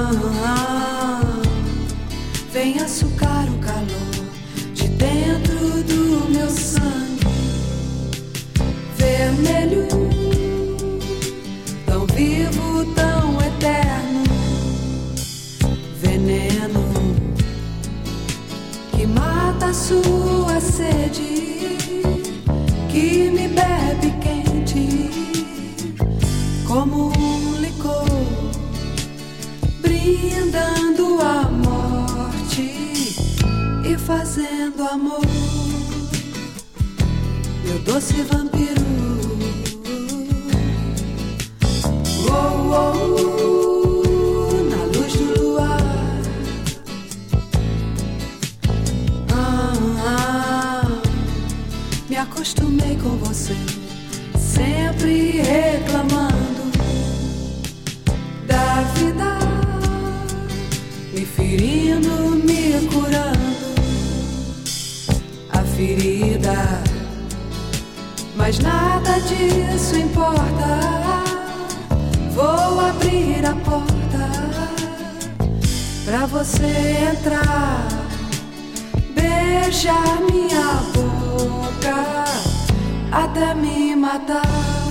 Vem açucar o calor de dentro do meu sangue vermelho, tão vivo, tão eterno, veneno que mata a sua sede, que me bebe quente como um licor, brindando a morte e fazendo amor, meu doce vampiro. Oh, oh, na luz do luar. Me acostumei com você, sempre reclamando da vida, me ferindo, me curando a ferida, mas nada disso importa. Vou abrir a porta pra você entrar, beijar minha boca até me matar.